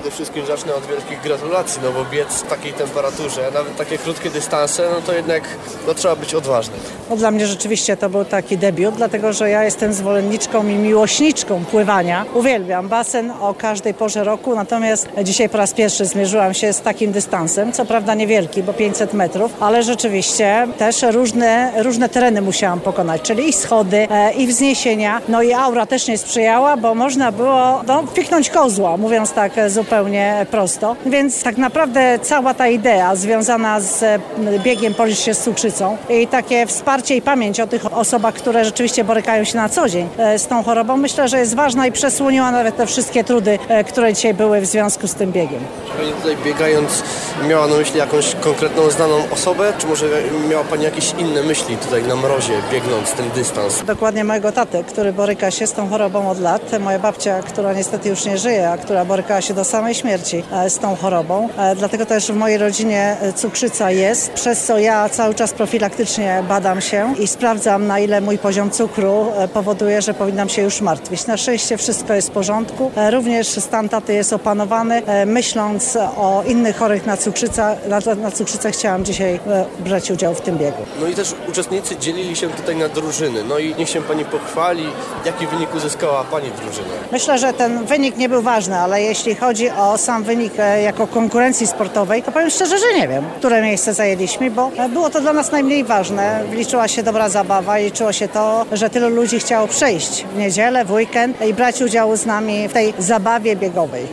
Przede wszystkim zacznę od wielkich gratulacji, no bo biec w takiej temperaturze, nawet takie krótkie dystanse, no to jednak trzeba być odważnym. No, dla mnie rzeczywiście to był taki debiut, dlatego że ja jestem zwolenniczką i miłośniczką pływania. Uwielbiam basen o każdej porze roku, natomiast dzisiaj po raz pierwszy zmierzyłam się z takim dystansem, co prawda niewielki, bo 500 metrów, ale rzeczywiście też różne tereny musiałam pokonać, czyli i schody, i wzniesienia, no i aura też nie sprzyjała, bo można było piknąć kozła, mówiąc tak zupełnie prosto. Więc tak naprawdę cała ta idea związana z biegiem Policz się z cukrzycą i takie wsparcie i pamięć o tych osobach, które rzeczywiście borykają się na co dzień z tą chorobą, myślę, że jest ważna i przesłoniła nawet te wszystkie trudy, które dzisiaj były w związku z tym biegiem. Czy Pani tutaj biegając miała na myśli jakąś konkretną znaną osobę, czy może miała Pani jakieś inne myśli tutaj na mrozie, biegnąc ten dystans? Dokładnie mojego tatę, który boryka się z tą chorobą od lat. Moja babcia, która niestety już nie żyje, a która borykała się do samej śmierci z tą chorobą. Dlatego też w mojej rodzinie cukrzyca jest, przez co ja cały czas profilaktycznie badam się i sprawdzam, na ile mój poziom cukru powoduje, że powinnam się już martwić. Na szczęście wszystko jest w porządku. Również stan taty jest opanowany. Myśląc o innych chorych na cukrzycę chciałam dzisiaj brać udział w tym biegu. No i też uczestnicy dzielili się tutaj na drużyny. No i niech się Pani pochwali, jaki wynik uzyskała Pani drużyna. Myślę, że ten wynik nie był ważny, ale jeśli chodzi o sam wynik jako konkurencji sportowej, to powiem szczerze, że nie wiem, które miejsce zajęliśmy, bo było to dla nas najmniej ważne. Liczyła się dobra zabawa i liczyło się to, że tylu ludzi chciało przyjść w niedzielę, w weekend i brać udział z nami w tej zabawie biegowej.